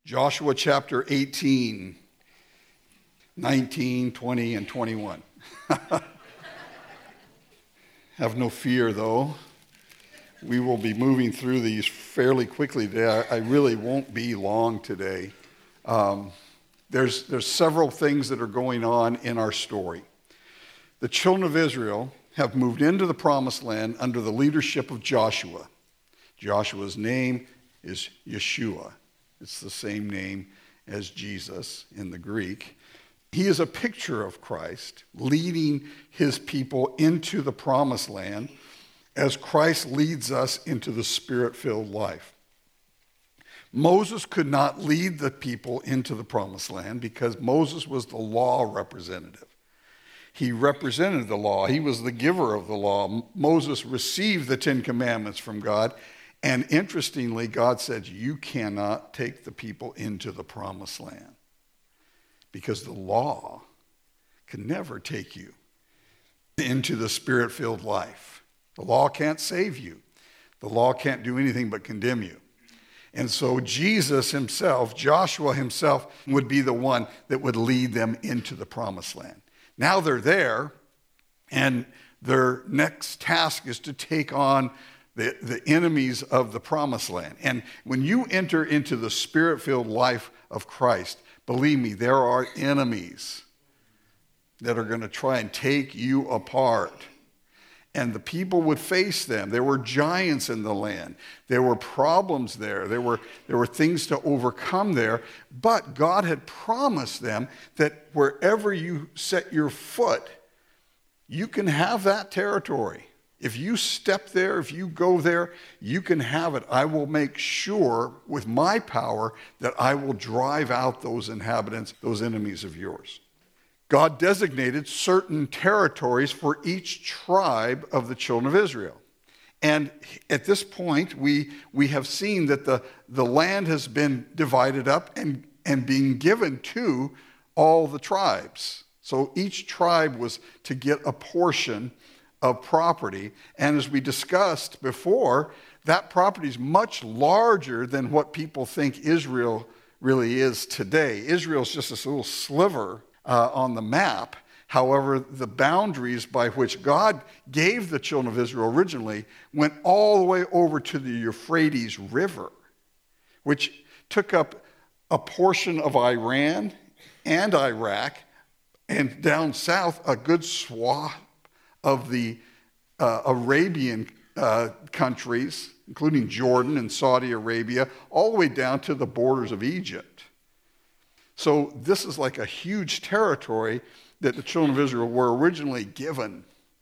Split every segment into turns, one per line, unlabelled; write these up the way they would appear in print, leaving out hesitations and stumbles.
Joshua chapter 18, 19, 20, and 21. Have no fear, though. We will be moving through these fairly quickly today. I really won't be long today. There's several things that are going on in our story. The children of Israel have moved into the promised land under the leadership of Joshua. Joshua's name is Yeshua. It's the same name as Jesus in the Greek. He is a picture of Christ leading his people into the promised land as Christ leads us into the Spirit-filled life. Moses could not lead the people into the promised land because Moses was the law representative. He represented the law. He was the giver of the law. Moses received the Ten Commandments from God. And interestingly, God said, you cannot take the people into the promised land because the law can never take you into the Spirit-filled life. The law can't save you. The law can't do anything but condemn you. And so Jesus himself, Joshua himself, would be the one that would lead them into the promised land. Now they're there, and their next task is to take on the enemies of the promised land. And when you enter into the Spirit-filled life of Christ, believe me, there are enemies that are going to try and take you apart. And the people would face them. There were giants in the land. There were problems there. There were things to overcome there. But God had promised them that wherever you set your foot, you can have that territory. If you step there, if you go there, you can have it. I will make sure with my power that I will drive out those inhabitants, those enemies of yours. God designated certain territories for each tribe of the children of Israel. And at this point, we have seen that the land has been divided up and being given to all the tribes. So each tribe was to get a portion of property. And as we discussed before, that property is much larger than what people think Israel really is today. Israel is just this little sliver on the map. However, the boundaries by which God gave the children of Israel originally went all the way over to the Euphrates River, which took up a portion of Iran and Iraq, and down south, a good swath of the Arabian countries, including Jordan and Saudi Arabia, all the way down to the borders of Egypt. So this is like a huge territory that the children of Israel were originally given.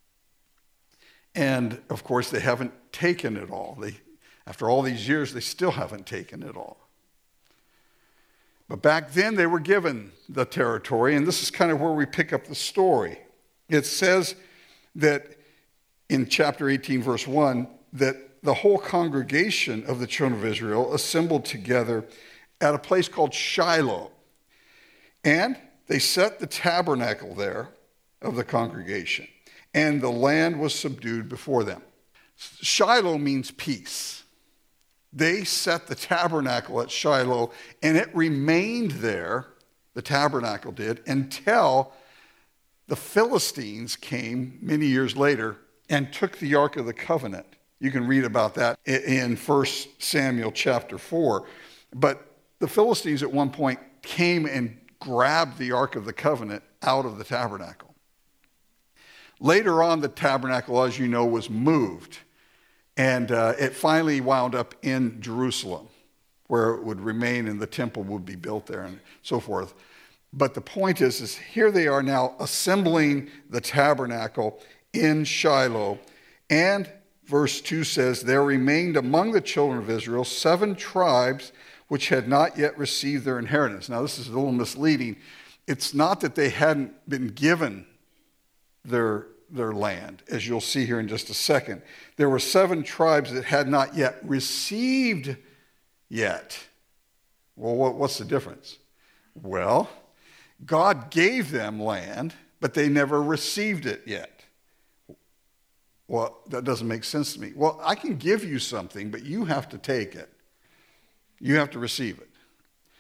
And of course, they haven't taken it all. After all these years, they still haven't taken it all. But back then, they were given the territory, and this is kind of where we pick up the story. It says that in chapter 18, verse 1, that the whole congregation of the children of Israel assembled together at a place called Shiloh. And they set the tabernacle there of the congregation, and the land was subdued before them. Shiloh means peace. They set the tabernacle at Shiloh, and it remained there, the tabernacle did, until the Philistines came many years later and took the Ark of the Covenant. You can read about that in 1 Samuel chapter 4. But the Philistines at one point came and grabbed the Ark of the Covenant out of the tabernacle. Later on, the tabernacle, as you know, was moved. And it finally wound up in Jerusalem, where it would remain and the temple would be built there and so forth. But the point is here they are now assembling the tabernacle in Shiloh. And verse 2 says, there remained among the children of Israel 7 tribes which had not yet received their inheritance. Now, this is a little misleading. It's not that they hadn't been given their land, as you'll see here in just a second. There were 7 tribes that had not yet received yet. Well, what's the difference? Well, God gave them land, but they never received it yet. Well, that doesn't make sense to me. Well, I can give you something, but you have to take it. You have to receive it.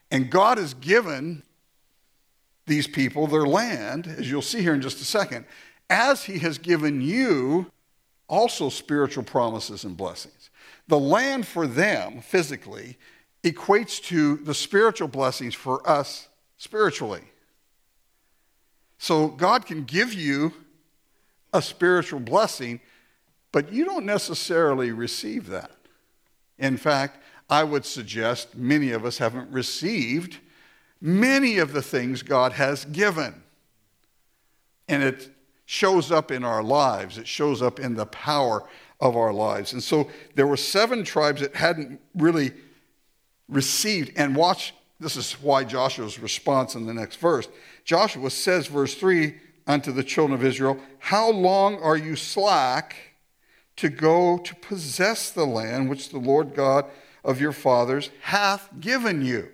And God has given these people their land, as you'll see here in just a second, as he has given you also spiritual promises and blessings. The land for them, physically, equates to the spiritual blessings for us spiritually. So God can give you a spiritual blessing, but you don't necessarily receive that. In fact, I would suggest many of us haven't received many of the things God has given. And it shows up in our lives. It shows up in the power of our lives. And so there were 7 tribes that hadn't really received. And watch, this is why Joshua's response in the next verse. Joshua says, verse 3, unto the children of Israel, how long are you slack to go to possess the land which the Lord God of your fathers hath given you?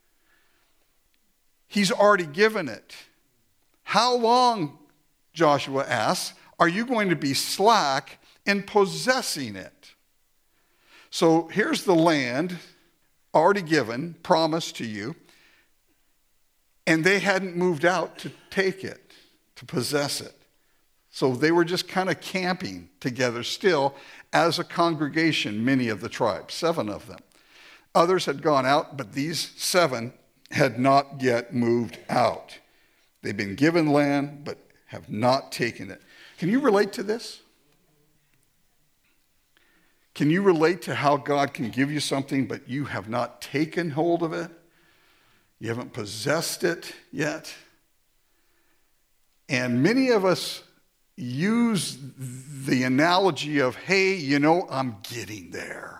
He's already given it. How long, Joshua asks, are you going to be slack in possessing it? So here's the land already given, promised to you, and they hadn't moved out to take it, to possess it. So they were just kind of camping together still as a congregation, many of the tribes, 7 of them. Others had gone out, but these 7 had not yet moved out. They've been given land, but have not taken it. Can you relate to this? Can you relate to how God can give you something, but you have not taken hold of it? You haven't possessed it yet? And many of us use the analogy of, hey, I'm getting there.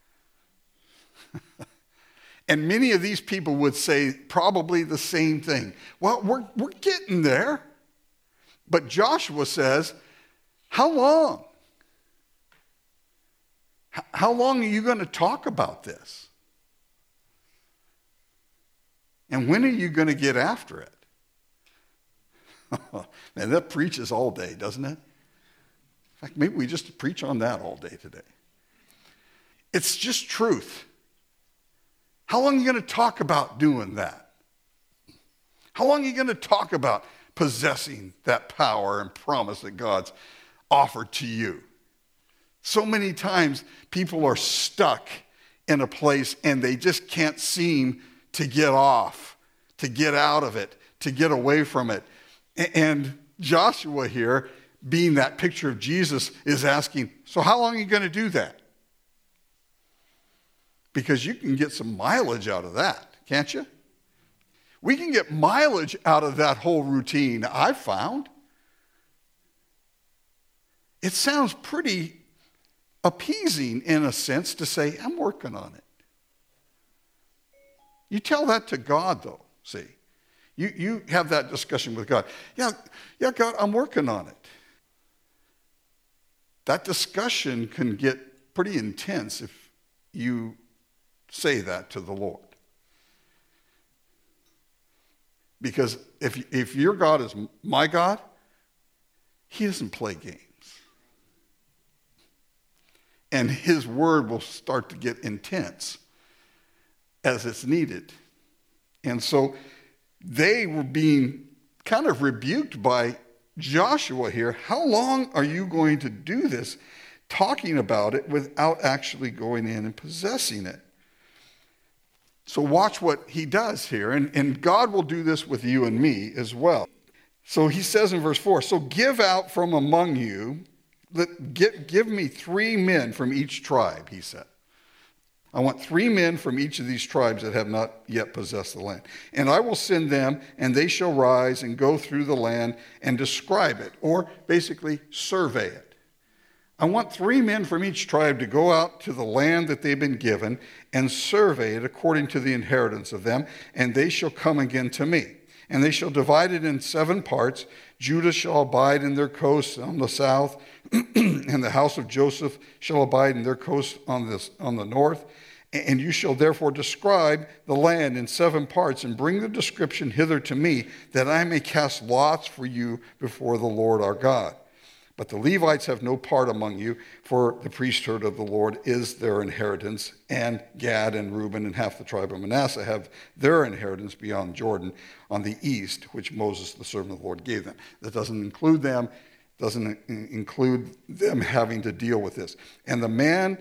And many of these people would say probably the same thing. Well, we're getting there. But Joshua says, how long? How long are you going to talk about this? And when are you going to get after it? Man, that preaches all day, doesn't it? In fact, maybe we just preach on that all day today. It's just truth. How long are you going to talk about doing that? How long are you going to talk about possessing that power and promise that God's offered to you? So many times people are stuck in a place and they just can't seem to get off, to get out of it, to get away from it. And Joshua here, being that picture of Jesus, is asking, so how long are you going to do that? Because you can get some mileage out of that, can't you? We can get mileage out of that whole routine, I've found. It sounds pretty appeasing in a sense to say, I'm working on it. You tell that to God, though, see. You have that discussion with God. Yeah, God, I'm working on it. That discussion can get pretty intense if you say that to the Lord. Because if your God is my God, he doesn't play games. And his word will start to get intense as it's needed. And so they were being kind of rebuked by Joshua here. How long are you going to do this, talking about it without actually going in and possessing it? So watch what he does here, and God will do this with you and me as well. So he says in verse 4, so give out from among you, give me 3 men from each tribe, he said. I want 3 men from each of these tribes that have not yet possessed the land. And I will send them, and they shall rise and go through the land and describe it, or basically survey it. I want 3 men from each tribe to go out to the land that they've been given and survey it according to the inheritance of them, and they shall come again to me. And they shall divide it in 7 parts. Judah shall abide in their coasts on the south, and the house of Joseph shall abide in their coasts on the north. And you shall therefore describe the land in 7 parts, and bring the description hither to me, that I may cast lots for you before the Lord our God. But the Levites have no part among you, for the priesthood of the Lord is their inheritance, and Gad and Reuben and half the tribe of Manasseh have their inheritance beyond Jordan on the east, which Moses, the servant of the Lord, gave them. That doesn't include them having to deal with this. And the men,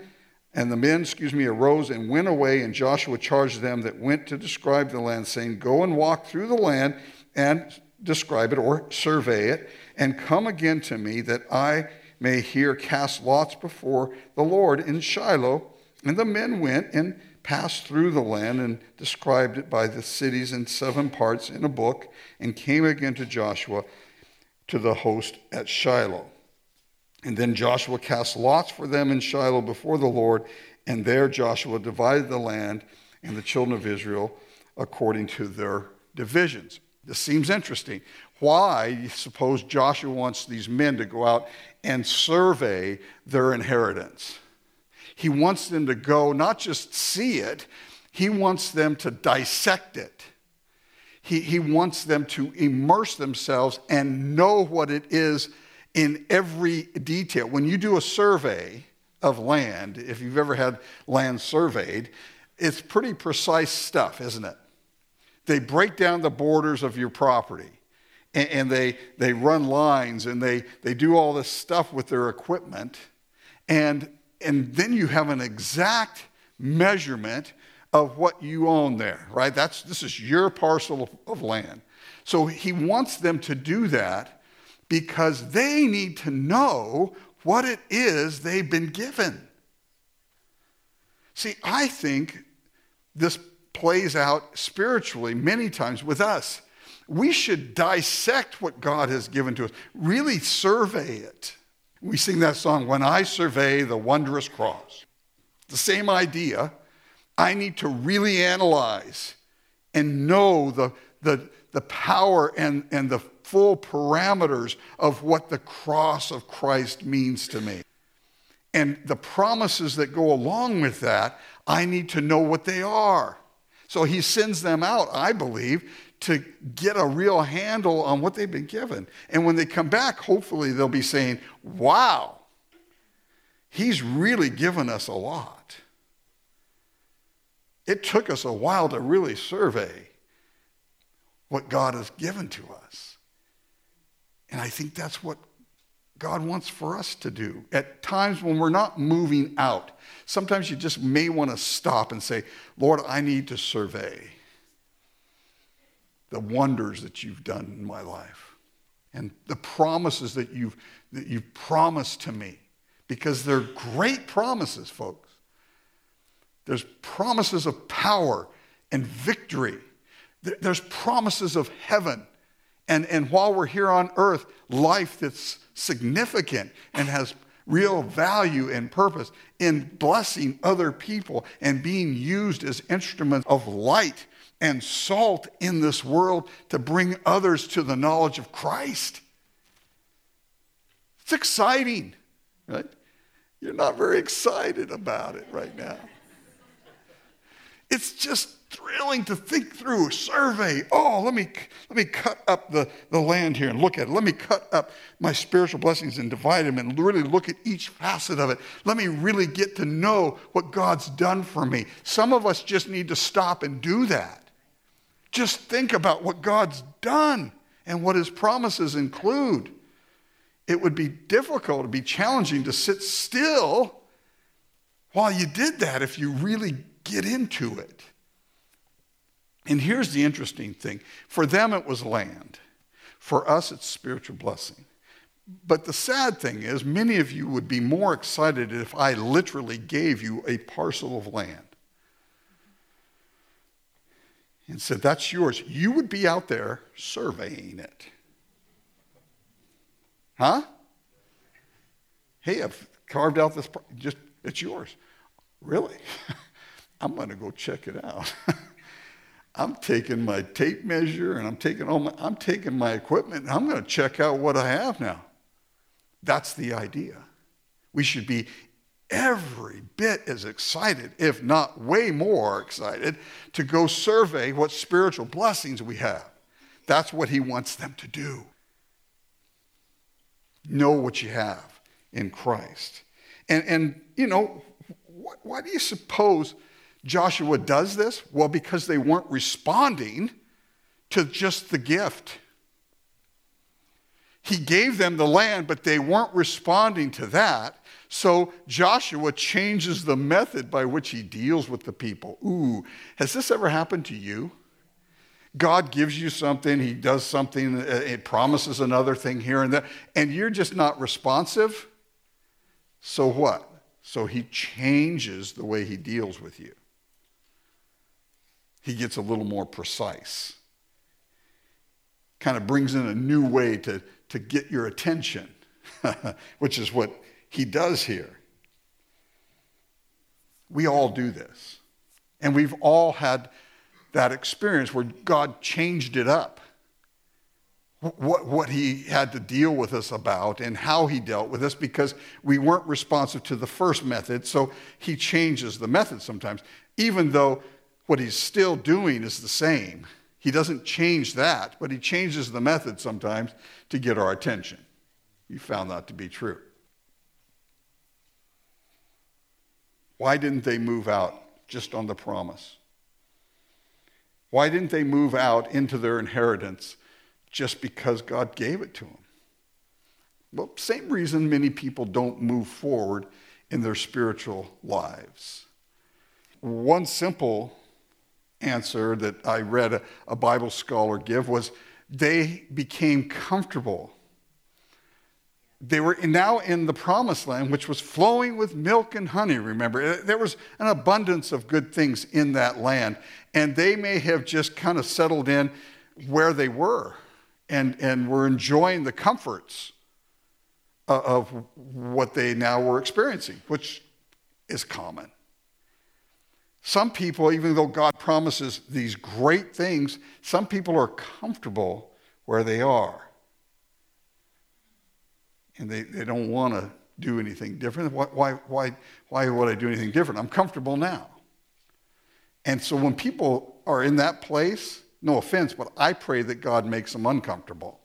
arose and went away, and Joshua charged them that went to describe the land, saying, go and walk through the land and describe it or survey it, and come again to me, that I may here cast lots before the Lord in Shiloh. And the men went and passed through the land and described it by the cities in 7 parts in a book, and came again to Joshua to the host at Shiloh. And then Joshua cast lots for them in Shiloh before the Lord, and there Joshua divided the land and the children of Israel according to their divisions. This seems interesting. Why, you suppose, Joshua wants these men to go out and survey their inheritance? He wants them to go, not just see it, he wants them to dissect it. He wants them to immerse themselves and know what it is in every detail. When you do a survey of land, if you've ever had land surveyed, it's pretty precise stuff, isn't it? They break down the borders of your property, and they run lines, and they do all this stuff with their equipment, and then you have an exact measurement of what you own there, right? This is your parcel of land. So he wants them to do that because they need to know what it is they've been given. See, I think this plays out spiritually many times with us. We should dissect what God has given to us, really survey it. We sing that song, When I Survey the Wondrous Cross. The same idea. I need to really analyze and know the power and the full parameters of what the cross of Christ means to me. And the promises that go along with that, I need to know what they are. So he sends them out, I believe, to get a real handle on what they've been given. And when they come back, hopefully they'll be saying, wow, he's really given us a lot. It took us a while to really survey what God has given to us. And I think that's what God wants for us to do. At times when we're not moving out, sometimes you just may want to stop and say, Lord, I need to survey the wonders that you've done in my life and the promises that you've promised to me, because they're great promises, folks. There's promises of power and victory. There's promises of heaven. And while we're here on earth, life that's significant and has real value and purpose in blessing other people and being used as instruments of light and salt in this world to bring others to the knowledge of Christ. It's exciting, right? You're not very excited about it right now. It's just thrilling to think through, survey. Oh, let me cut up the land here and look at it. Let me cut up my spiritual blessings and divide them and really look at each facet of it. Let me really get to know what God's done for me. Some of us just need to stop and do that. Just think about what God's done and what his promises include. It would be difficult, it'd be challenging to sit still while you did that if you really get into it. And here's the interesting thing. For them, it was land. For us, it's spiritual blessing. But the sad thing is, many of you would be more excited if I literally gave you a parcel of land and said, that's yours. You would be out there surveying it. Huh? Hey, I've carved out this, it's yours. Really? I'm going to go check it out. I'm taking my tape measure and I'm taking my equipment and I'm going to check out what I have now. That's the idea. We should be every bit as excited, if not way more excited, to go survey what spiritual blessings we have. That's what he wants them to do. know what you have in Christ. And why do you suppose Joshua does this? Well, because they weren't responding to just the gift. He gave them the land, but they weren't responding to that. So Joshua changes the method by which he deals with the people. Ooh, has this ever happened to you? God gives you something, he does something, it promises another thing here and there, and you're just not responsive. So what? So he changes the way he deals with you. He gets a little more precise. Kind of brings in a new way to get your attention, which is what he does here. We all do this. And we've all had that experience where God changed it up. What he had to deal with us about and how he dealt with us, because we weren't responsive to the first method. So he changes the method sometimes, even though what he's still doing is the same. He doesn't change that, but he changes the method sometimes to get our attention. You found that to be true. Why didn't they move out just on the promise? Why didn't they move out into their inheritance just because God gave it to them? Well, same reason many people don't move forward in their spiritual lives. One simple answer that I read a Bible scholar give was they became comfortable. They were now in the promised land, which was flowing with milk and honey, remember. There was an abundance of good things in that land, and they may have just kind of settled in where they were and were enjoying the comforts of what they now were experiencing, which is common. Some people, even though God promises these great things, some people are comfortable where they are. And they don't want to do anything different. Why would I do anything different? I'm comfortable now. And so when people are in that place, no offense, but I pray that God makes them uncomfortable.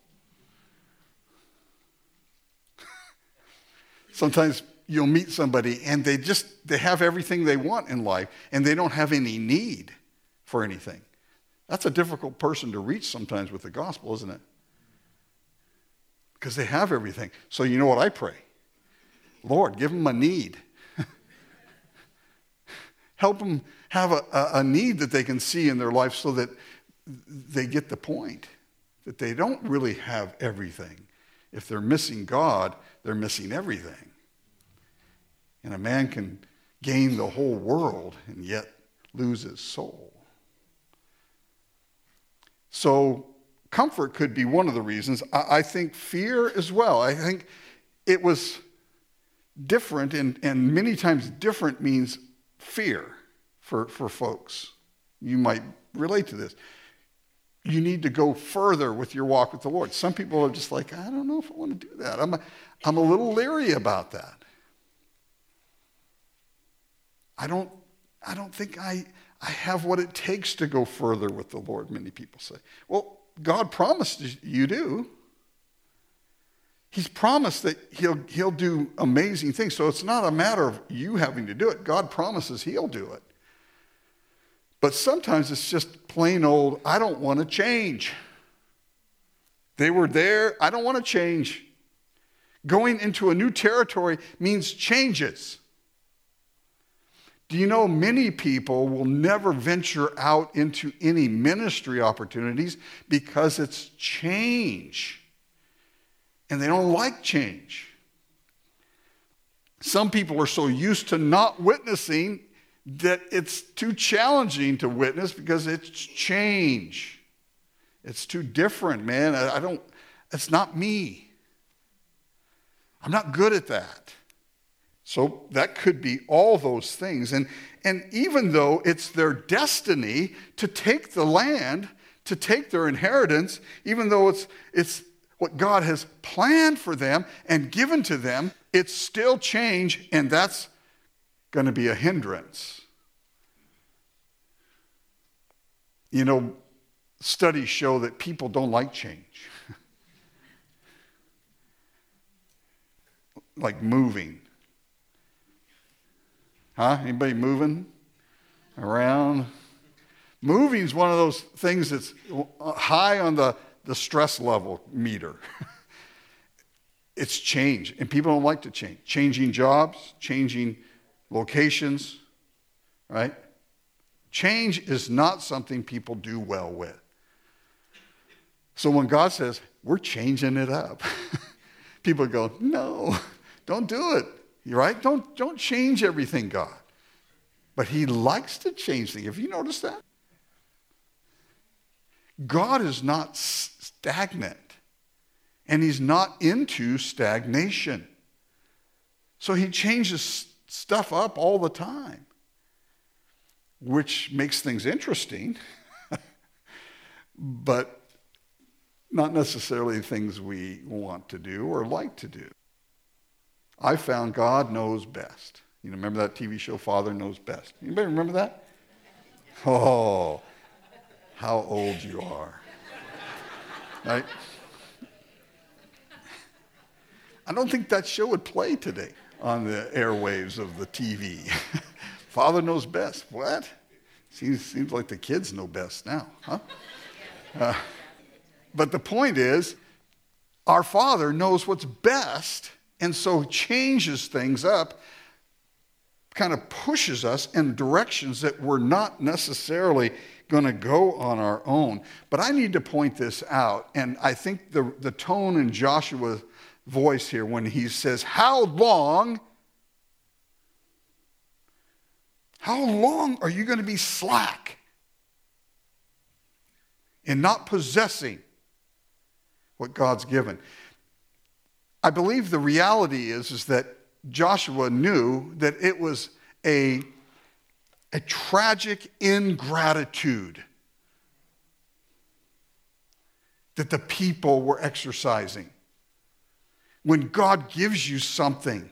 Sometimes you'll meet somebody and they have everything they want in life and they don't have any need for anything. That's a difficult person to reach sometimes with the gospel, isn't it? Because they have everything. So you know what I pray? Lord, give them a need. Help them have a need that they can see in their life so that they get the point that they don't really have everything. If they're missing God, they're missing everything. And a man can gain the whole world and yet lose his soul. So comfort could be one of the reasons. I think fear as well. I think it was different, and many times different means fear for folks. You might relate to this. You need to go further with your walk with the Lord. Some people are just like, I don't know if I want to do that. I'm a little leery about that. I don't think I have what it takes to go further with the Lord, many people say. Well, God promised you do. He's promised that he'll do amazing things. So it's not a matter of you having to do it. God promises he'll do it. But sometimes it's just plain old, I don't want to change. They were there, I don't want to change. Going into a new territory means changes. Do you know many people will never venture out into any ministry opportunities because it's change. And they don't like change. Some people are so used to not witnessing that it's too challenging to witness because it's change. It's too different, man. It's not me. I'm not good at that. So that could be all those things. And even though it's their destiny to take the land, to take their inheritance, even though it's what God has planned for them and given to them, it's still change, and that's going to be a hindrance. You know, studies show that people don't like change. like moving? Huh? Anybody moving around? Moving is one of those things that's high on the stress level meter. It's change, and people don't like to change. Changing jobs, changing locations, right? Change is not something people do well with. So when God says, we're changing it up, people go, no, don't do it. You're right? Don't change everything, God. But he likes to change things. Have you noticed that? God is not stagnant, and he's not into stagnation. So he changes stuff up all the time, which makes things interesting, but not necessarily things we want to do or like to do. I found God knows best. You remember that TV show, Father Knows Best? Anybody remember that? Oh, how old you are. Right? I don't think that show would play today on the airwaves of the TV. Father knows best. What? Seems like the kids know best now, huh? But the point is, our Father knows what's best, and so changes things up, kind of pushes us in directions that we're not necessarily going to go on our own. But I need to point this out, and I think the tone in Joshua's voice here when he says, how long are you going to be slack in not possessing what God's given? I believe the reality is that Joshua knew that it was a tragic ingratitude that the people were exercising. When God gives you something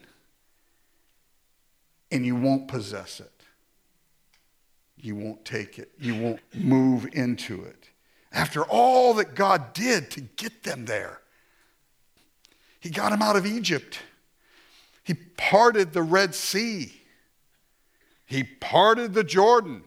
and you won't possess it, you won't take it, you won't move into it. After all that God did to get them there, he got them out of Egypt. He parted the Red Sea. He parted the Jordan.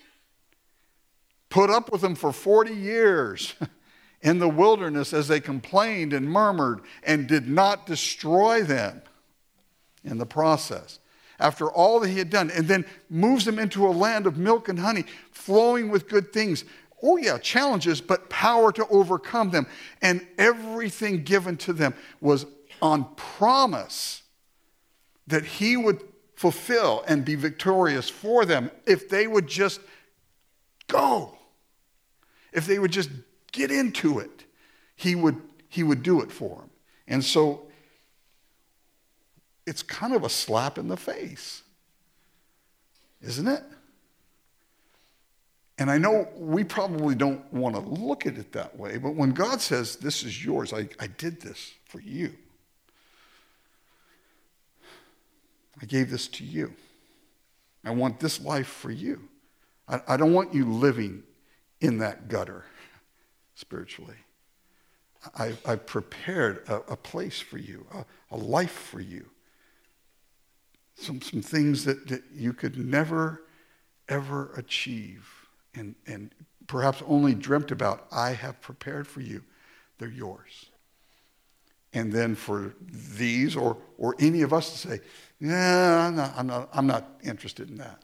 Put up with them for 40 years in the wilderness as they complained and murmured, and did not destroy them in the process. After all that he had done, and then moves them into a land of milk and honey, flowing with good things. Oh yeah, challenges, but power to overcome them. And everything given to them was on promise that he would fulfill and be victorious for them if they would just go. If they would just get into it, he would do it for them. And so it's kind of a slap in the face, isn't it? And I know we probably don't want to look at it that way, but when God says, this is yours, I did this for you. I gave this to you. I want this life for you. I don't want you living in that gutter spiritually. I've prepared a place for you, a life for you. Some things that you could never, ever achieve and perhaps only dreamt about, I have prepared for you. They're yours. And then for these or any of us to say, yeah, I'm not interested in that.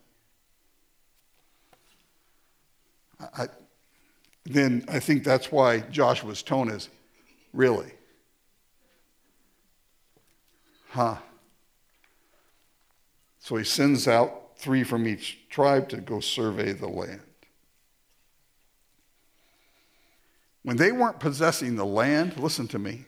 Then I think that's why Joshua's tone is, really? Huh? So he sends out 3 from each tribe to go survey the land. When they weren't possessing the land, listen to me,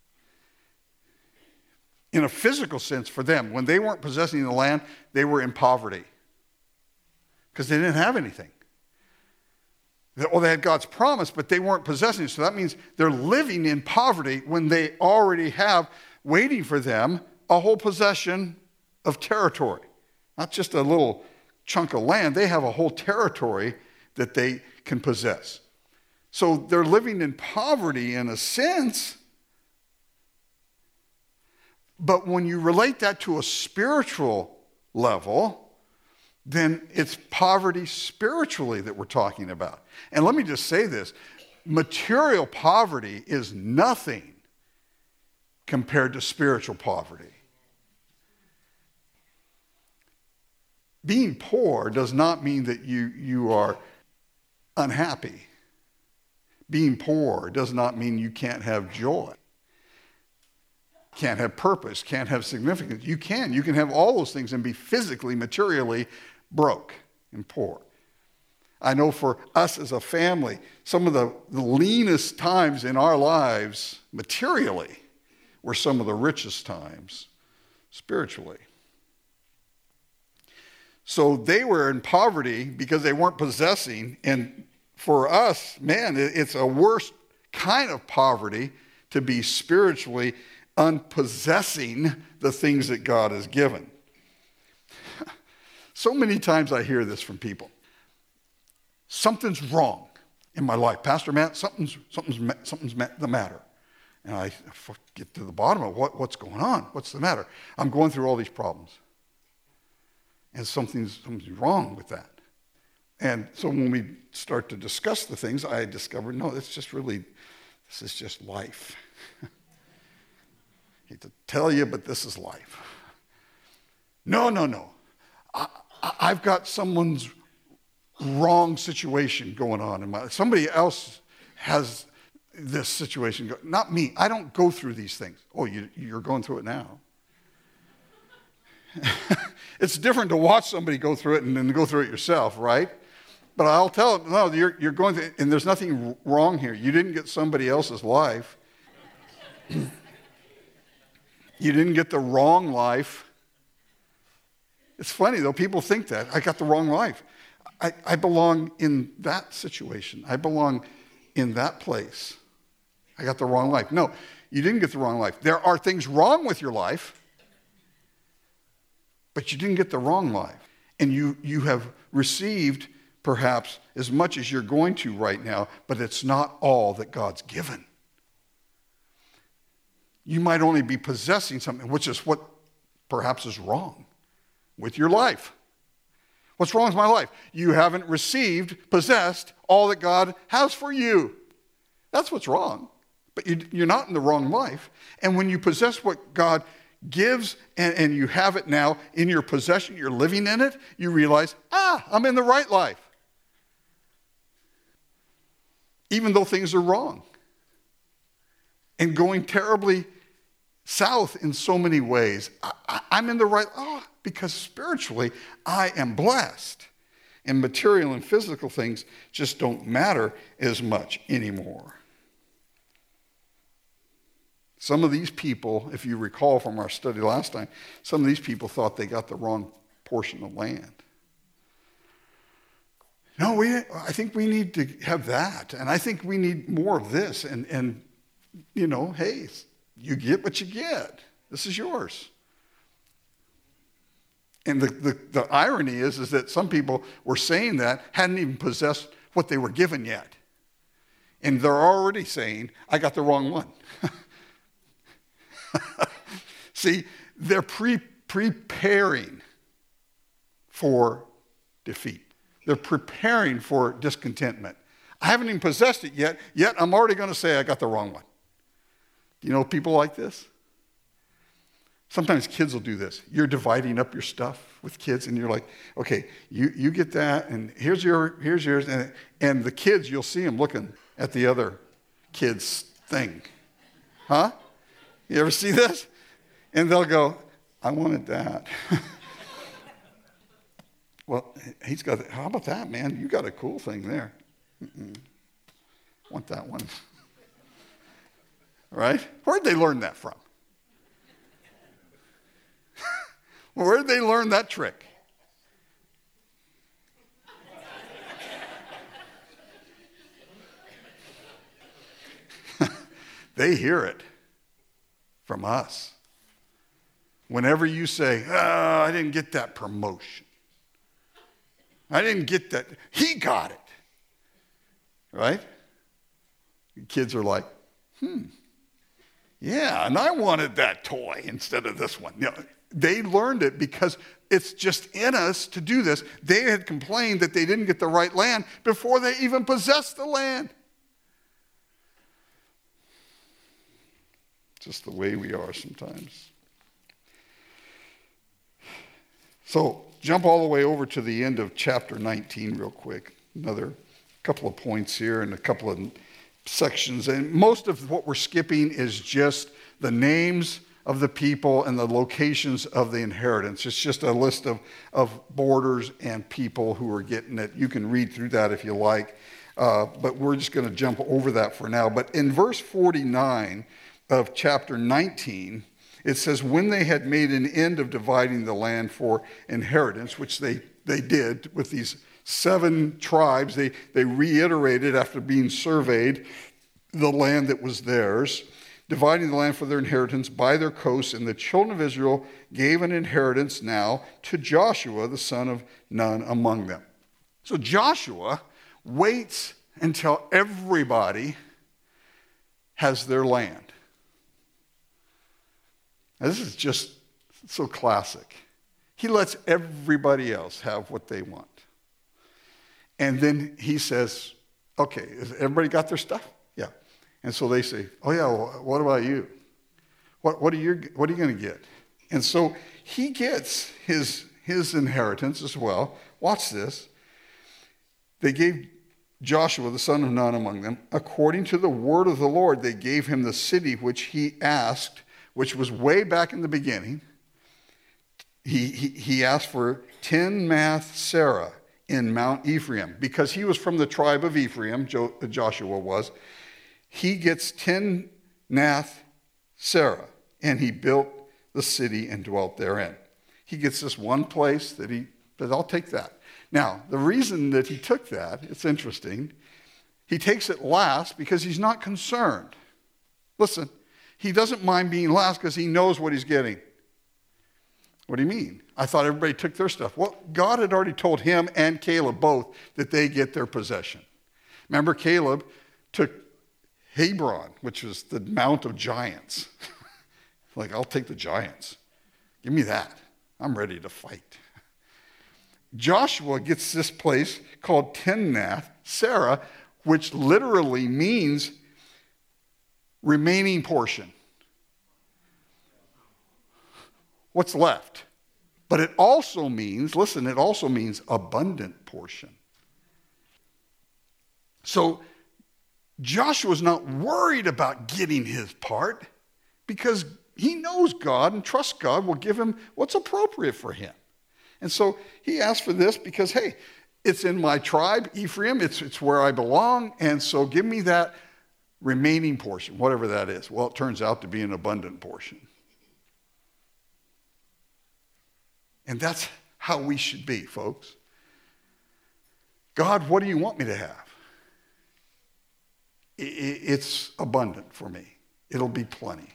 in a physical sense for them, when they weren't possessing the land, they were in poverty because they didn't have anything. Well, they had God's promise, but they weren't possessing it. So that means they're living in poverty when they already have waiting for them a whole possession of territory. Not just a little chunk of land. They have a whole territory that they can possess. So they're living in poverty in a sense, But when you relate that to a spiritual level, then it's poverty spiritually that we're talking about. And let me just say this. Material poverty is nothing compared to spiritual poverty. Being poor does not mean that you are unhappy. Being poor does not mean you can't have joy, can't have purpose, can't have significance. You can have all those things and be physically, materially broke and poor. I know for us as a family, some of the leanest times in our lives materially were some of the richest times spiritually. So they were in poverty because they weren't possessing. And for us, man, it's a worse kind of poverty to be spiritually unpossessing the things that God has given. So many times I hear this from people. Something's wrong in my life. Pastor Matt, something's the matter. And I get to the bottom of what's going on. What's the matter? I'm going through all these problems. And something's wrong with that. And so when we start to discuss the things, I discovered, no, this is just life. I hate to tell you, but this is life. No. I've got someone's wrong situation going on in my life. Somebody else has this situation. Not me. I don't go through these things. Oh, you're going through it now. It's different to watch somebody go through it and then go through it yourself, right? But I'll tell them, no, you're going through it, and there's nothing wrong here. You didn't get somebody else's life. You didn't get the wrong life. It's funny, though. People think that. I got the wrong life. I belong in that situation. I belong in that place. I got the wrong life. No, you didn't get the wrong life. There are things wrong with your life, but you didn't get the wrong life. And you have received perhaps as much as you're going to right now, but it's not all that God's given. You might only be possessing something, which is what perhaps is wrong with your life. What's wrong with my life? You haven't possessed all that God has for you. That's what's wrong. But you're not in the wrong life. And when you possess what God gives and you have it now in your possession, you're living in it, you realize, I'm in the right life. Even though things are wrong and going terribly south in so many ways, I'm in the right, because spiritually I am blessed. And material and physical things just don't matter as much anymore. Some of these people, if you recall from our study last time, some of these people thought they got the wrong portion of land. No, I think we need to have that. And I think we need more of this. And hey, you get what you get. This is yours. And the irony is that some people were saying that, hadn't even possessed what they were given yet. And they're already saying, I got the wrong one. See, they're preparing for defeat. They're preparing for discontentment. I haven't even possessed it yet I'm already going to say I got the wrong one. Do you know people like this? Sometimes kids will do this. You're dividing up your stuff with kids, and you're like, okay, you get that, and here's yours. And the kids, you'll see them looking at the other kid's thing. Huh? You ever see this? And they'll go, I wanted that. Well, he's got it. How about that, man? You got a cool thing there. Want that one. Right? Where'd they learn that from? Where'd they learn that trick? They hear it from us. Whenever you say, I didn't get that promotion. I didn't get that. He got it. Right? Kids are like, Yeah, and I wanted that toy instead of this one. They learned it because it's just in us to do this. They had complained that they didn't get the right land before they even possessed the land. Just the way we are sometimes. So jump all the way over to the end of chapter 19 real quick. Another couple of points here and a couple of sections. And most of what we're skipping is just the names of the people and the locations of the inheritance. It's just a list of borders and people who are getting it. You can read through that if you like. But we're just going to jump over that for now. But in verse 49 of chapter 19, it says, when they had made an end of dividing the land for inheritance, which they did with these 7 tribes, they reiterated after being surveyed the land that was theirs, dividing the land for their inheritance by their coasts, and the children of Israel gave an inheritance now to Joshua, the son of Nun, among them. So Joshua waits until everybody has their land. Now, this is just so classic. He lets everybody else have what they want. And then he says, okay, has everybody got their stuff? Yeah. And so they say, oh yeah, well, what about you? What are you going to get? And so he gets his inheritance as well. Watch this. They gave Joshua, the son of Nun, among them, according to the word of the Lord, they gave him the city which he asked, which was way back in the beginning. He asked for Timnath Serah in Mount Ephraim, because he was from the tribe of Ephraim, Joshua was. He gets Timnath Serah, and he built the city and dwelt therein. He gets this one place that I'll take that. Now, the reason that he took that, it's interesting, he takes it last because he's not concerned. Listen, he doesn't mind being last because he knows what he's getting. What do you mean? I thought everybody took their stuff. Well, God had already told him and Caleb both that they get their possession. Remember, Caleb took Hebron, which was the Mount of Giants. Like, I'll take the giants. Give me that. I'm ready to fight. Joshua gets this place called Timnath Serah, which literally means remaining portion. What's left? But it also means, listen, it also means abundant portion. So Joshua's not worried about getting his part because he knows God and trusts God will give him what's appropriate for him. And so he asked for this because, hey, it's in my tribe, Ephraim, it's where I belong, and so give me that remaining portion, whatever that is. Well, it turns out to be an abundant portion. And that's how we should be, folks. God, what do you want me to have? It's abundant for me. It'll be plenty.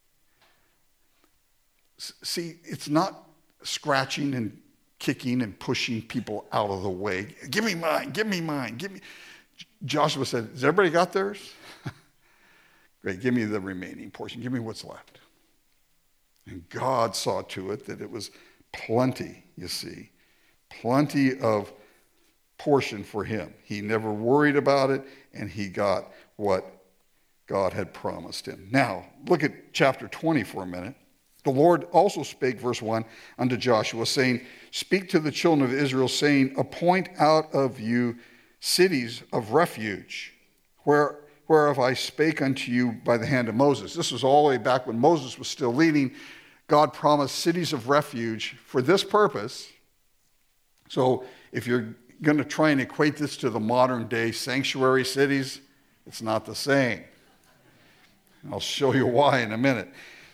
See, it's not scratching and kicking and pushing people out of the way. Give me mine, give me mine, give me. Joshua said, has everybody got theirs? Great, give me the remaining portion. Give me what's left. And God saw to it that it was plenty, you see. Plenty of portion for him. He never worried about it, and he got what God had promised him. Now, look at chapter 20 for a minute. The Lord also spake, verse 1, unto Joshua, saying, speak to the children of Israel, saying, appoint out of you cities of refuge, whereof I spake unto you by the hand of Moses. This was all the way back when Moses was still leading. God promised cities of refuge for this purpose. So if you're going to try and equate this to the modern day sanctuary cities, it's not the same. I'll show you why in a minute.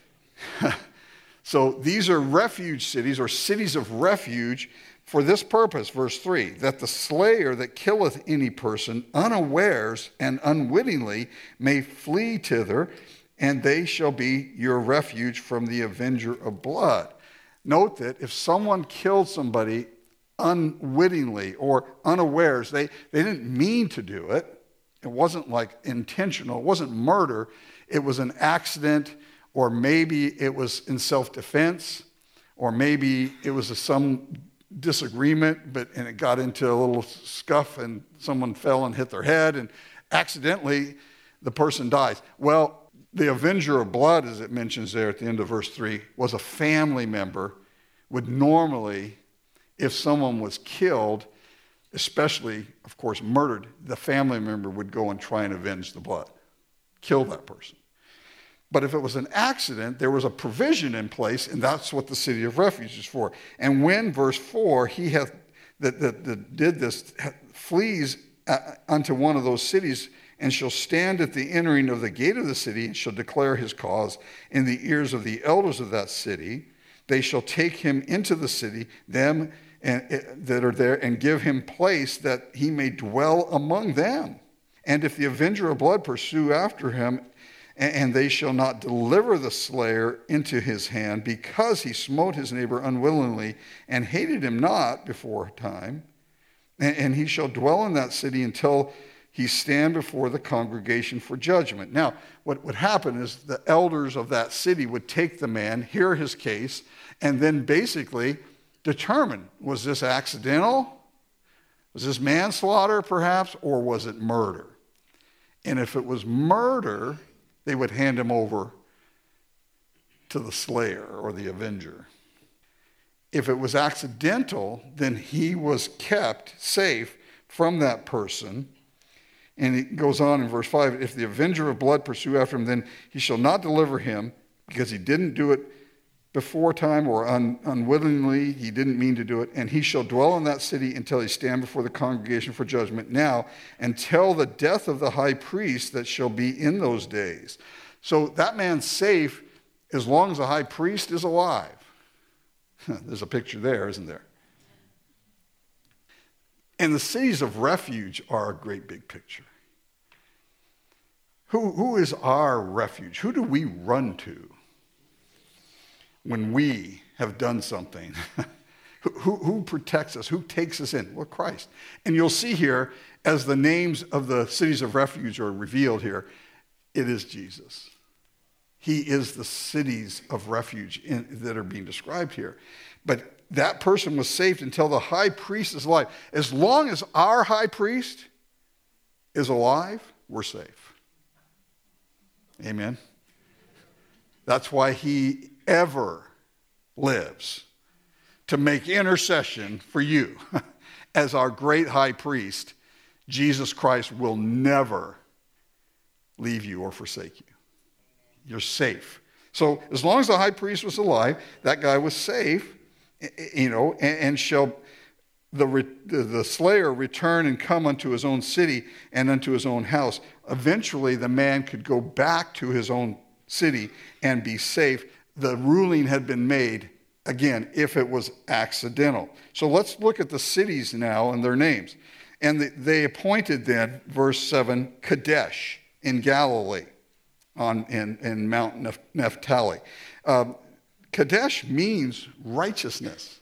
So these are refuge cities or cities of refuge for this purpose, verse 3, that the slayer that killeth any person unawares and unwittingly may flee thither, and they shall be your refuge from the avenger of blood. Note that if someone killed somebody unwittingly or unawares, they didn't mean to do it. It wasn't like intentional. It wasn't murder. It was an accident or maybe it was in self-defense, or maybe it was some disagreement, and it got into a little scuff and someone fell and hit their head and accidentally the person dies. Well, the avenger of blood, as it mentions there at the end of verse 3, was a family member, would normally, if someone was killed, especially, of course, murdered, the family member would go and try and avenge the blood, kill that person. But if it was an accident, there was a provision in place, and that's what the city of refuge is for. And when, verse 4, he that did this flees unto one of those cities, and shall stand at the entering of the gate of the city, and shall declare his cause in the ears of the elders of that city, they shall take him into the city, them that are there, and give him place that he may dwell among them. And if the avenger of blood pursue after him, and they shall not deliver the slayer into his hand, because he smote his neighbor unwillingly and hated him not before time, and he shall dwell in that city until he stand before the congregation for judgment. Now, what would happen is the elders of that city would take the man, hear his case, and then basically determine, was this accidental? Was this manslaughter perhaps? Or was it murder? And if it was murder, they would hand him over to the slayer or the avenger. If it was accidental, then he was kept safe from that person. And it goes on in verse 5, if the avenger of blood pursue after him, then he shall not deliver him, because he didn't do it before time or unwillingly, he didn't mean to do it, and he shall dwell in that city until he stand before the congregation for judgment now, until the death of the high priest that shall be in those days. So that man's safe as long as the high priest is alive. There's a picture there, isn't there? And the cities of refuge are a great big picture. Who is our refuge? Who do we run to when we have done something? Who protects us? Who takes us in? Well, Christ. And you'll see here, as the names of the cities of refuge are revealed here, it is Jesus. He is the cities of refuge that are being described here. But that person was saved until the high priest is alive. As long as our high priest is alive, we're safe. Amen. That's why he ever lives, to make intercession for you. As our great high priest, Jesus Christ will never leave you or forsake you. You're safe. So as long as the high priest was alive, that guy was safe, and shall the slayer return and come unto his own city and unto his own house. Eventually, the man could go back to his own city and be safe. The ruling had been made, again, if it was accidental. So let's look at the cities now and their names. And they appointed then, verse 7, Kadesh in Galilee, in Mount Naphtali. Kadesh means righteousness.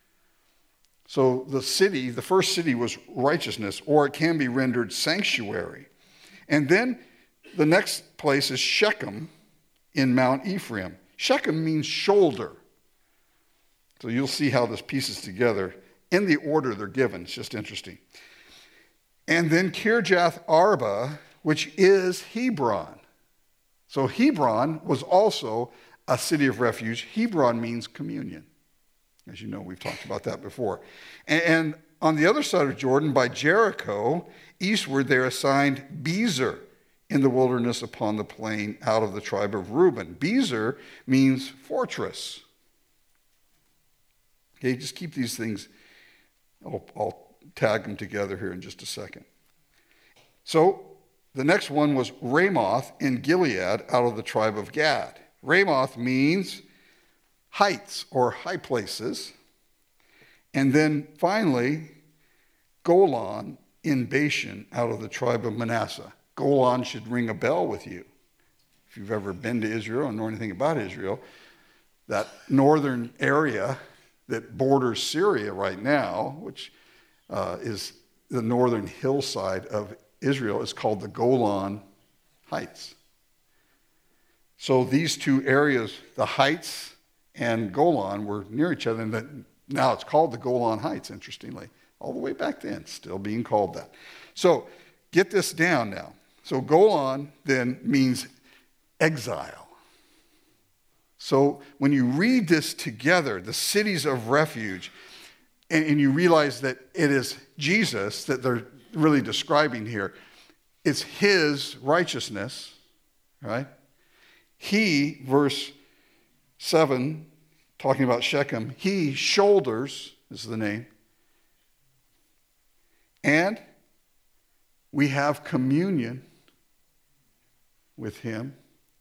So the first city was righteousness, or it can be rendered sanctuary. And then the next place is Shechem in Mount Ephraim. Shechem means shoulder. So you'll see how this pieces together in the order they're given. It's just interesting. And then Kirjath Arba, which is Hebron. So Hebron was also a city of refuge. Hebron means communion. As you know, we've talked about that before. And on the other side of Jordan, by Jericho, eastward, they're assigned Bezer in the wilderness upon the plain out of the tribe of Reuben. Bezer means fortress. Okay, just keep these things. I'll tag them together here in just a second. So the next one was Ramoth in Gilead out of the tribe of Gad. Ramoth means heights or high places. And then finally, Golan in Bashan out of the tribe of Manasseh. Golan should ring a bell with you. If you've ever been to Israel and know anything about Israel, that northern area that borders Syria right now, which is the northern hillside of Israel, is called the Golan Heights. So these two areas, the Heights and Golan, were near each other, and now it's called the Golan Heights, interestingly. All the way back then, still being called that. So get this down now. So Golan then means exile. So when you read this together, the cities of refuge, and you realize that it is Jesus that they're really describing here, it's his righteousness, right? He, verse 7, talking about Shechem, he shoulders, is the name. And we have communion with him.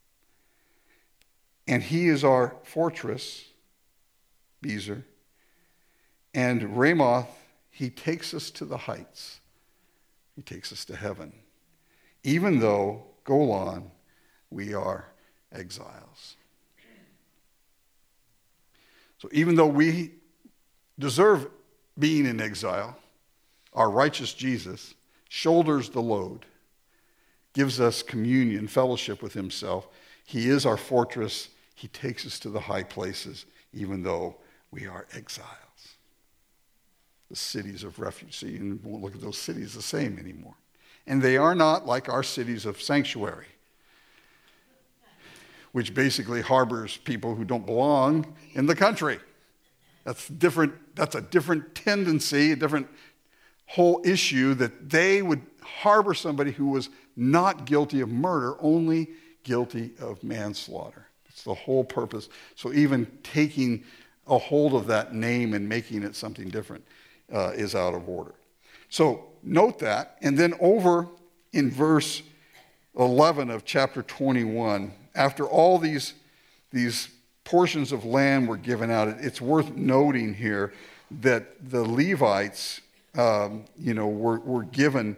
And he is our fortress, Bezer. And Ramoth, he takes us to the heights. He takes us to heaven. Even though, Golan, we are exiles. So even though we deserve being in exile, our righteous Jesus shoulders the load, gives us communion, fellowship with himself. He is our fortress. He takes us to the high places, even though we are exiles. The cities of refuge. So you won't look at those cities the same anymore. And they are not like our cities of sanctuary, which basically harbors people who don't belong in the country. That's different. That's a different tendency, a different whole issue, that they would harbor somebody who was not guilty of murder, only guilty of manslaughter. It's the whole purpose. So even taking a hold of that name and making it something different is out of order. So note that. And then over in verse 11 of chapter 21, after all these portions of land were given out, it's worth noting here that the Levites, were given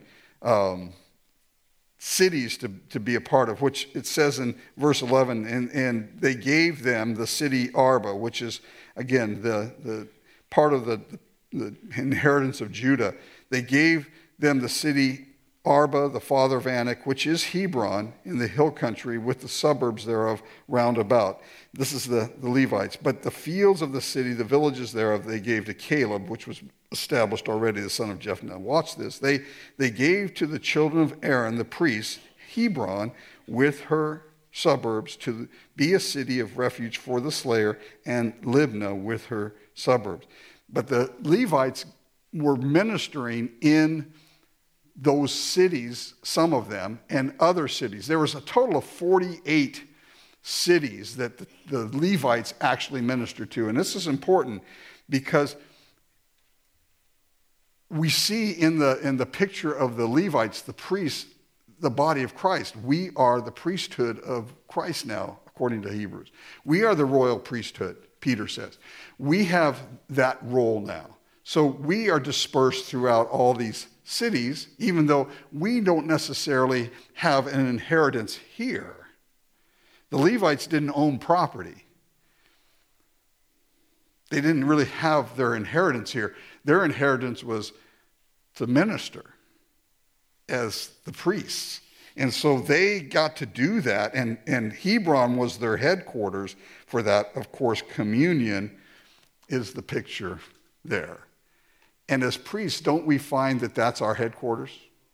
cities to be a part of, which it says in verse 11, and they gave them the city Arba, which is, again, the part of the inheritance of Judah. They gave them the city Arba, the father of Anak, which is Hebron in the hill country with the suburbs thereof round about. This is the Levites. But the fields of the city, the villages thereof, they gave to Caleb, which was established already, the son of Jephunneh. Watch this. They gave to the children of Aaron, the priests, Hebron with her suburbs to be a city of refuge for the slayer, and Libnah with her suburbs. But the Levites were ministering in those cities, some of them, and other cities. There was a total of 48 cities that the Levites actually ministered to. And this is important because we see in the picture of the Levites, the priests, the body of Christ. We are the priesthood of Christ now, according to Hebrews. We are the royal priesthood, Peter says. We have that role now. So we are dispersed throughout all these cities, even though we don't necessarily have an inheritance here. The Levites didn't own property. They didn't really have their inheritance here. Their inheritance was to minister as the priests. And so they got to do that, and Hebron was their headquarters for that. Of course, communion is the picture there. And as priests, don't we find that that's our headquarters?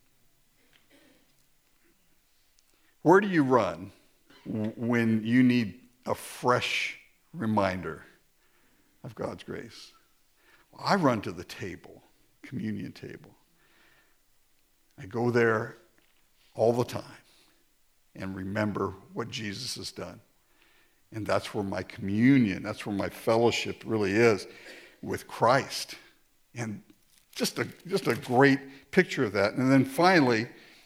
Where do you run when you need a fresh reminder of God's grace? Well, I run to the table, communion table. I go there all the time and remember what Jesus has done. And that's where my communion, that's where my fellowship really is with Christ. And just a great picture of that. And then finally,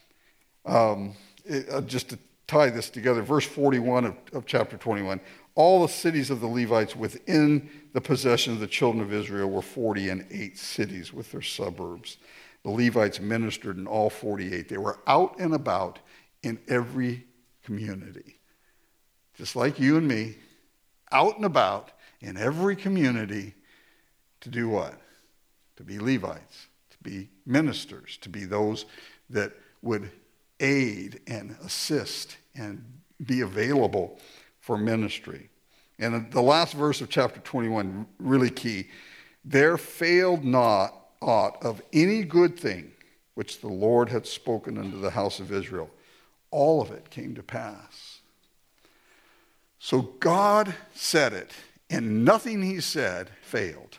just to tie this together, verse 41 of chapter 21, all the cities of the Levites within the possession of the children of Israel were 48 cities with their suburbs. The Levites ministered in all 48. They were out and about in every community. Just like you and me, out and about in every community to do what? To be Levites, to be ministers, to be those that would aid and assist and be available for ministry. And the last verse of chapter 21, really key. There failed not aught of any good thing which the Lord had spoken unto the house of Israel. All of it came to pass. So God said it, and nothing he said failed.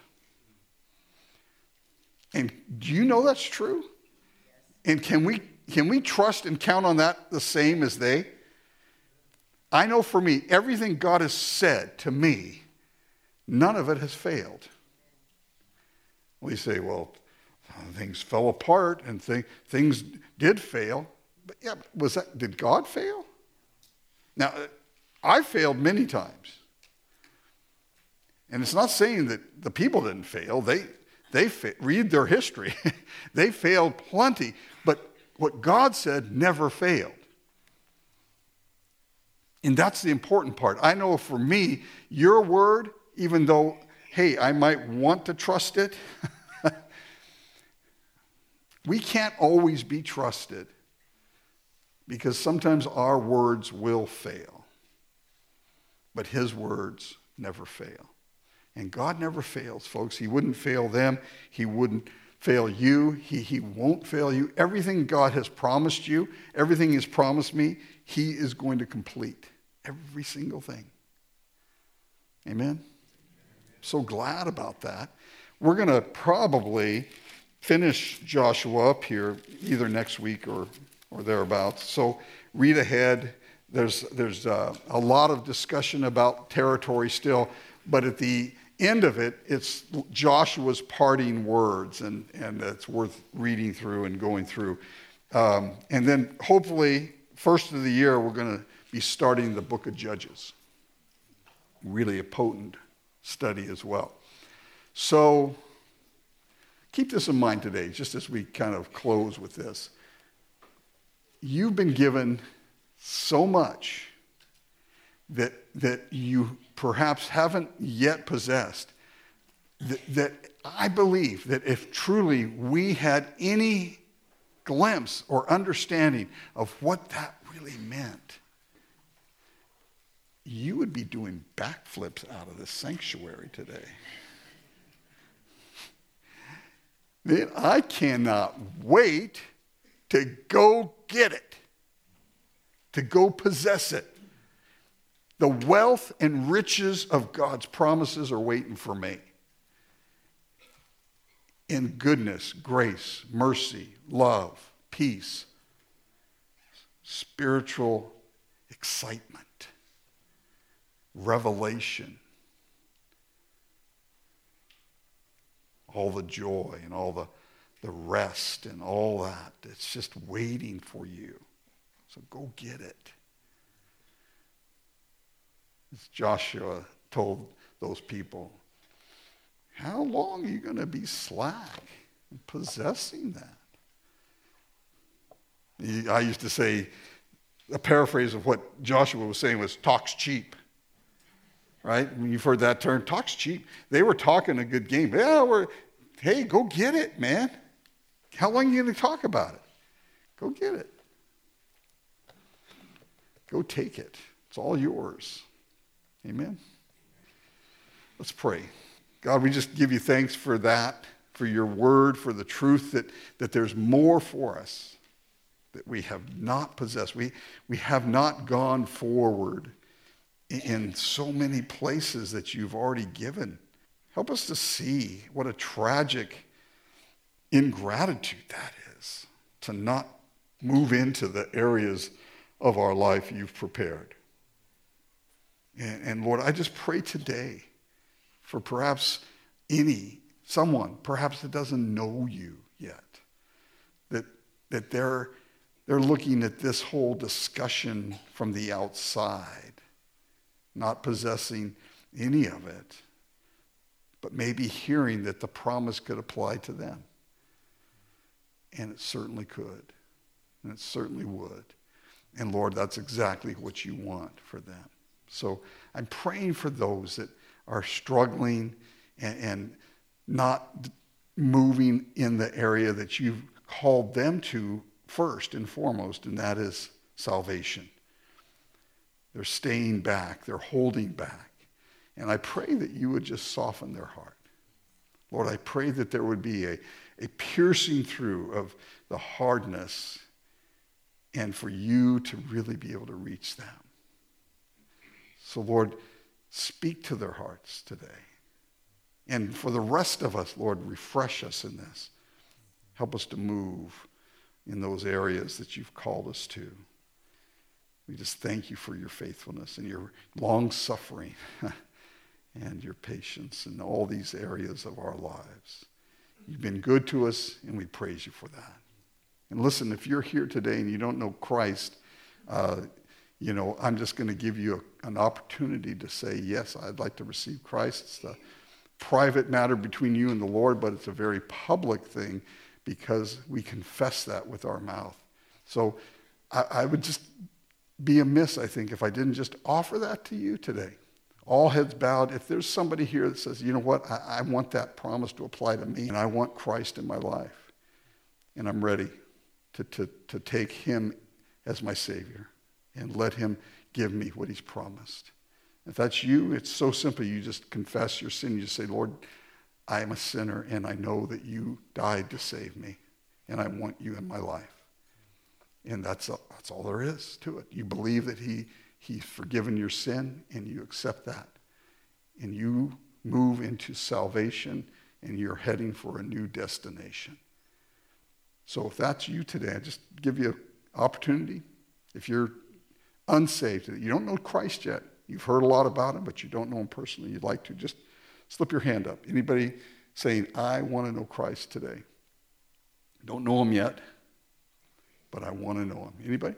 And do you know that's true? And can we trust and count on that the same as they? I know for me, everything God has said to me, none of it has failed. We say, well, things fell apart and things did fail. But yeah, did God fail? Now, I failed many times. And it's not saying that the people didn't fail. They read their history. They failed plenty. But what God said never failed. And that's the important part. I know for me, your word, even though, hey, I might want to trust it, we can't always be trusted because sometimes our words will fail. But his words never fail. And God never fails, folks. He wouldn't fail them. He wouldn't fail you. He won't fail you. Everything God has promised you, everything he's promised me, he is going to complete. Every single thing. Amen? So glad about that. We're going to probably finish Joshua up here either next week or thereabouts. So read ahead. There's a lot of discussion about territory still, but at the end of it, it's Joshua's parting words, and it's worth reading through and going through. And then hopefully, first of the year, we're going to be starting the book of Judges. Really a potent study as well. So keep this in mind today, just as we kind of close with this. You've been given so much that you perhaps haven't yet possessed, that I believe that if truly we had any glimpse or understanding of what that really meant, you would be doing backflips out of this sanctuary today. Man, I cannot wait to go get it, to go possess it. The wealth and riches of God's promises are waiting for me. In goodness, grace, mercy, love, peace, spiritual excitement, revelation, all the joy and all the rest and all that. It's just waiting for you. So go get it. As Joshua told those people, how long are you going to be slack in possessing that? I used to say, a paraphrase of what Joshua was saying was, talk's cheap. Right? When you've heard that term, talk's cheap. They were talking a good game. Yeah, hey, go get it, man. How long are you going to talk about it? Go get it. Go take it. It's all yours. Amen? Let's pray. God, we just give you thanks for that, for your word, for the truth that there's more for us that we have not possessed. We have not gone forward in so many places that you've already given. Help us to see what a tragic ingratitude that is, to not move into the areas of our life you've prepared. And Lord, I just pray today for perhaps someone perhaps that doesn't know you yet, that they're looking at this whole discussion from the outside, not possessing any of it, but maybe hearing that the promise could apply to them. And it certainly could. And it certainly would. And Lord, that's exactly what you want for them. So I'm praying for those that are struggling and not moving in the area that you've called them to first and foremost, and that is salvation. They're staying back. They're holding back. And I pray that you would just soften their heart. Lord, I pray that there would be a piercing through of the hardness and for you to really be able to reach them. So, Lord, speak to their hearts today. And for the rest of us, Lord, refresh us in this. Help us to move in those areas that you've called us to. We just thank you for your faithfulness and your long-suffering and your patience in all these areas of our lives. You've been good to us, and we praise you for that. And listen, if you're here today and you don't know Christ, I'm just going to give you an opportunity to say, yes, I'd like to receive Christ. It's a private matter between you and the Lord, but it's a very public thing because we confess that with our mouth. So I would just be amiss, I think, if I didn't just offer that to you today. All heads bowed. If there's somebody here that says, you know what, I want that promise to apply to me, and I want Christ in my life, and I'm ready to take him as my Savior and let him give me what he's promised. If that's you, it's so simple. You just confess your sin. You just say, Lord, I am a sinner, and I know that you died to save me, and I want you in my life. And that's all there is to it. You believe that he's forgiven your sin, and you accept that. And you move into salvation, and you're heading for a new destination. So if that's you today, I just give you an opportunity. If you're unsaved, you don't know Christ yet, you've heard a lot about him, but you don't know him personally, you'd like to, just slip your hand up. Anybody saying, I want to know Christ today? Don't know him yet, but I want to know him. Anybody?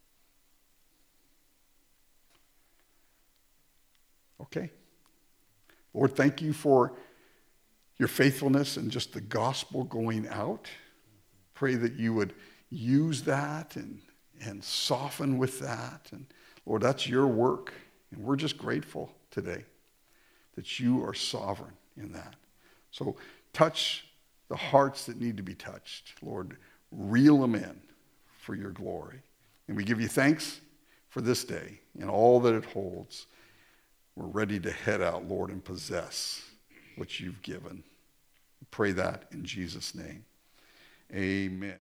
Okay. Lord, thank you for your faithfulness and just the gospel going out. Pray that you would use that and soften with that. And Lord, that's your work. And we're just grateful today that you are sovereign in that. So touch the hearts that need to be touched. Lord, reel them in for your glory. And we give you thanks for this day and all that it holds. We're ready to head out, Lord, and possess what you've given. We pray that in Jesus' name. Amen.